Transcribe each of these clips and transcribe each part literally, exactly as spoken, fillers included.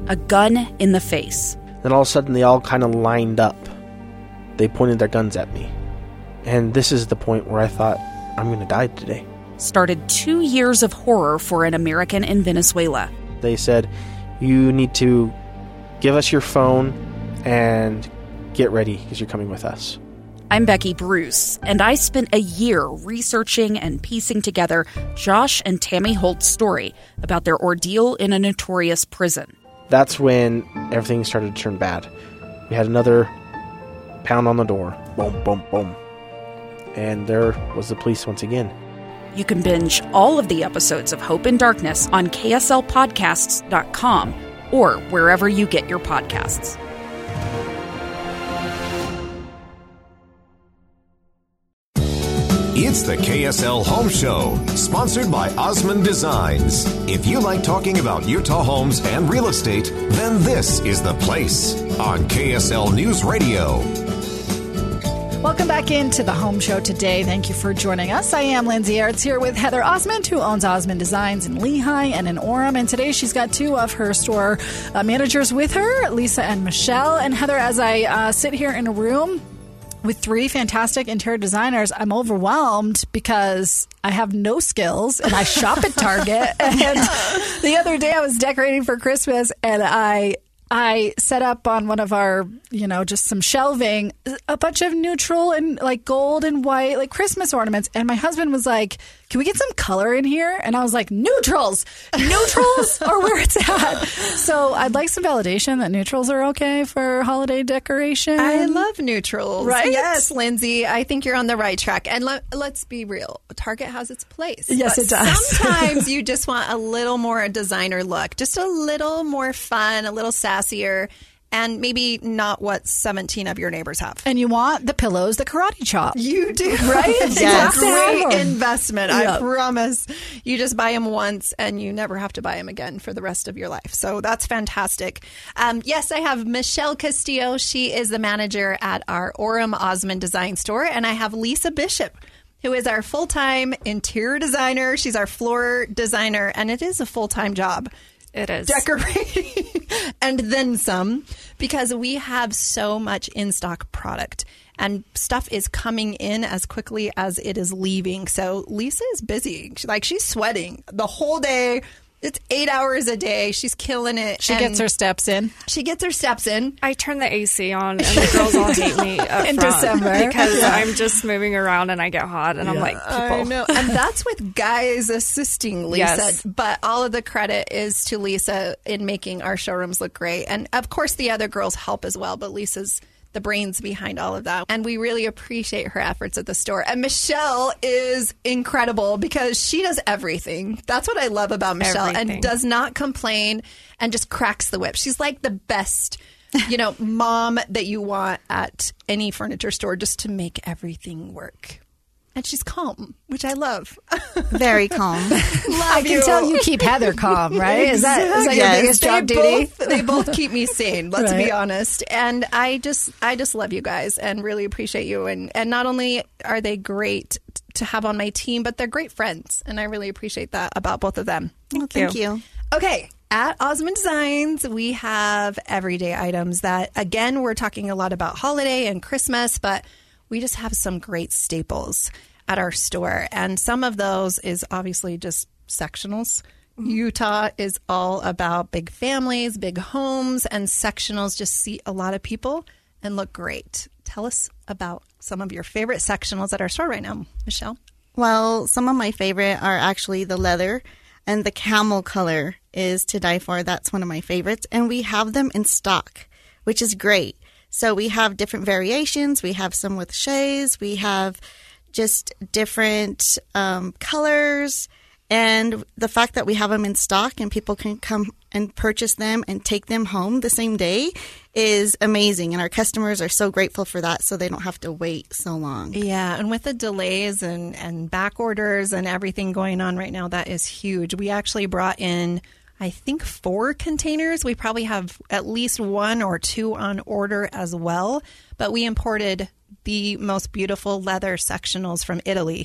a gun in the face. Then all of a sudden, they all kind of lined up. They pointed their guns at me. And this is the point where I thought, I'm going to die today. Started two years of horror for an American in Venezuela. They said, you need to give us your phone and get ready because you're coming with us. I'm Becky Bruce, and I spent a year researching and piecing together Josh and Tammy Holt's story about their ordeal in a notorious prison. That's when everything started to turn bad. We had another pound on the door. Boom, boom, boom. And there was the police once again. You can binge all of the episodes of Hope in Darkness on K S L podcasts dot com or wherever you get your podcasts. It's the K S L Home Show, sponsored by Osmond Designs. If you like talking about Utah homes and real estate, then this is the place on K S L News Radio. Welcome back into the Home Show today. Thank you for joining us. I am Lindsay Aerts here with Heather Osmond, who owns Osmond Designs in Lehi and in Orem. And today she's got two of her store uh, managers with her, Lisa and Michelle. And Heather, as I uh, sit here in a room with three fantastic interior designers, I'm overwhelmed because I have no skills and I shop at Target. And the other day I was decorating for Christmas and I I set up on one of our, you know, just some shelving, a bunch of neutral and like gold and white, like Christmas ornaments. And my husband was like, can we get some color in here? And I was like, neutrals, neutrals are where it's at. So I'd like some validation that neutrals are okay for holiday decoration. I love neutrals. Right? Yes, Lindsay, I think you're on the right track. And let, let's be real. Target has its place. Yes, but it does. Sometimes you just want a little more designer look, just a little more fun, a little sassier, and maybe not what seventeen of your neighbors have. And you want the pillows that karate chop. You do. Right? It's Yes. a great Have 'em. investment. Yep. I promise. You just buy them once and you never have to buy them again for the rest of your life. So that's fantastic. Um, yes, I have Michelle Castillo. She is the manager at our Orem Osmond Design Store. And I have Lisa Bishop, who is our full-time interior designer. She's our floor designer. And it is a full-time job. It is. Decorating and then some, because we have so much in-stock product and stuff is coming in as quickly as it is leaving. So Lisa is busy. She, like she's sweating the whole day. It's eight hours a day. She's killing it. She gets her steps in. She gets her steps in. I turn the A C on and the girls all hate me up In front December. because Yeah. I'm just moving around and I get hot and I'm like, people. I know. And that's with guys assisting Lisa. Yes. But all of the credit is to Lisa in making our showrooms look great. And of course, the other girls help as well. But Lisa's the brains behind all of that. And we really appreciate her efforts at the store. And Michelle is incredible because she does everything. That's what I love about Michelle. Everything. And does not complain and just cracks the whip. She's like the best, you know, mom that you want at any furniture store just to make everything work. And she's calm, which I love. Very calm. Love I can you. tell you keep Heather calm, right? Is that, is that your Yes. biggest They job duty? both, they both keep me sane. Let's Right. be honest. And I just, I just love you guys and really appreciate you. And and not only are they great t- to have on my team, but they're great friends, and I really appreciate that about both of them. Well, thank you. Okay. At Osmond Designs, we have everyday items that, again, we're talking a lot about holiday and Christmas, but we just have some great staples at our store. And some of those is obviously just sectionals. Mm-hmm. Utah is all about big families, big homes, and sectionals just seat a lot of people and look great. Tell us about some of your favorite sectionals at our store right now, Michelle. Well, some of my favorite are actually the leather, and the camel color is to die for. That's one of my favorites. And we have them in stock, which is great. So we have different variations. We have some with chaise. We have just different um, colors. And the fact that we have them in stock and people can come and purchase them and take them home the same day is amazing. And our customers are so grateful for that, so they don't have to wait so long. Yeah, and with the delays and, and back orders and everything going on right now, that is huge. We actually brought in, I think, four containers. We probably have at least one or two on order as well. But we imported the most beautiful leather sectionals from Italy.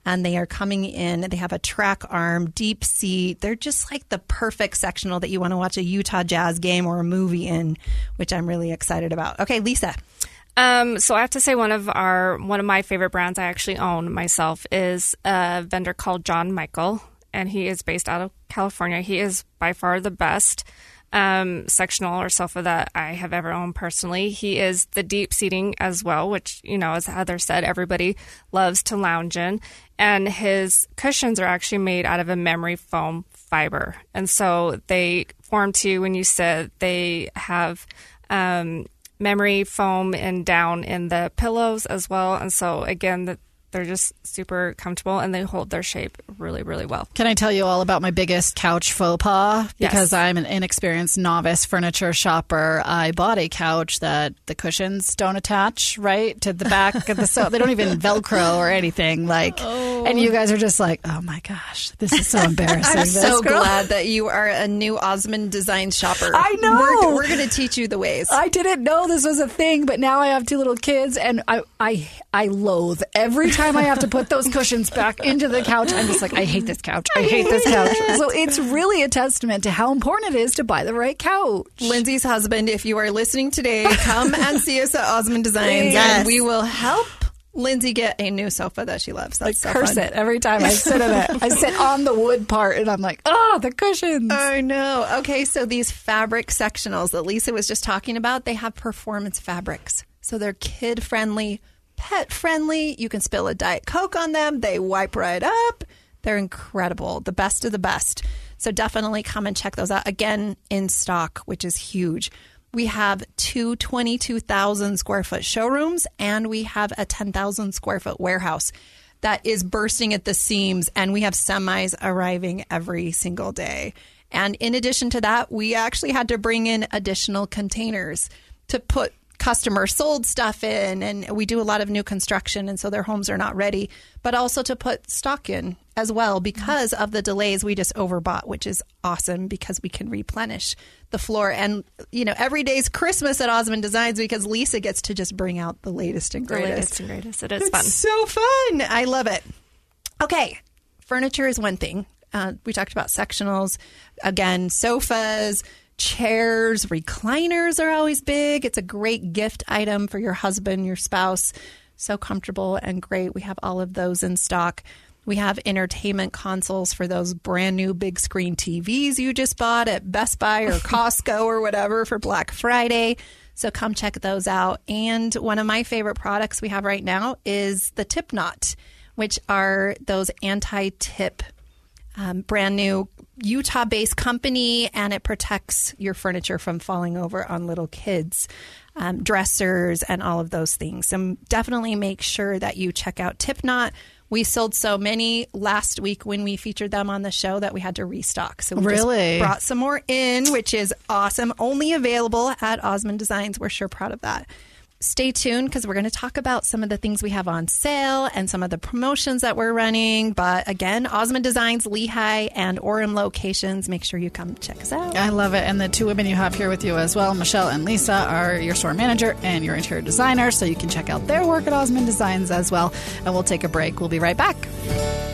and they are coming in. They have a track arm, deep seat. They're just like the perfect sectional that you want to watch a Utah Jazz game or a movie in, which I'm really excited about. Okay, Lisa. Um, so I have to say one of our one of my favorite brands I actually own myself is a vendor called John Michael, and he is based out of California. He is by far the best um, sectional or sofa that I have ever owned personally. He is the deep seating as well, which, you know, as Heather said, everybody loves to lounge in. And his cushions are actually made out of a memory foam fiber. And so they form to, when you sit, they have um, memory foam and down in the pillows as well. And so, again, the they're just super comfortable, and they hold their shape really, really well. Can I tell you all about my biggest couch faux pas? Because Yes. I'm an inexperienced novice furniture shopper. I bought a couch that the cushions don't attach, right, to the back of the sofa. They don't even Velcro or anything. Like, Oh. and you guys are just like, oh my gosh, this is so embarrassing. I'm This so girl- glad that you are a new Osmond Design shopper. I know. We're, we're going to teach you the ways. I didn't know this was a thing, but now I have two little kids, and I, I, I loathe every time I have to put those cushions back into the couch. I'm just like, I hate this couch. I hate this couch. So it's really a testament to how important it is to buy the right couch. Lindsay's husband, if you are listening today, come and see us at Osmond Designs, Yes. and we will help Lindsay get a new sofa that she loves. I That's so curse fun. it every time I sit in it. I sit on the wood part, and I'm like, oh, the cushions. I know. Okay, so these fabric sectionals that Lisa was just talking about, they have performance fabrics. So they're kid-friendly, pet-friendly. You can spill a Diet Coke on them. They wipe right up. They're incredible. The best of the best. So definitely come and check those out. Again, in stock, which is huge. We have two twenty-two thousand square foot showrooms, and we have a ten thousand square foot warehouse that is bursting at the seams, and we have semis arriving every single day. And in addition to that, we actually had to bring in additional containers to put customer sold stuff in, and we do a lot of new construction, and so their homes are not ready, but also to put stock in as well because of the delays. We just overbought, which is awesome because we can replenish the floor. And, you know, every day's Christmas at Osmond Designs because Lisa gets to just bring out the latest and The greatest. latest and greatest. It is It's fun. so fun. I love it. Okay. Furniture is one thing. Uh, we talked about sectionals. Again, sofas, chairs, recliners are always big. It's a great gift item for your husband, your spouse. So comfortable and great. We have all of those in stock. We have entertainment consoles for those brand new big screen T Vs you just bought at Best Buy or Costco or whatever for Black Friday. So come check those out. And one of my favorite products we have right now is the Tip Knot, which are those anti-tip, um, brand new Utah-based company, and it protects your furniture from falling over on little kids, um, dressers, and all of those things. So definitely make sure that you check out Tip Knot. We sold so many last week when we featured them on the show that we had to restock. So we Really? just brought some more in, which is awesome. Only available at Osmond Designs. We're sure proud of that. Stay tuned because we're going to talk about some of the things we have on sale and some of the promotions that we're running. But again, Osmond Designs, Lehigh, and Orem locations. Make sure you come check us out. I love it. And the two women you have here with you as well, Michelle and Lisa, are your store manager and your interior designer. So you can check out their work at Osmond Designs as well. And we'll take a break. We'll be right back.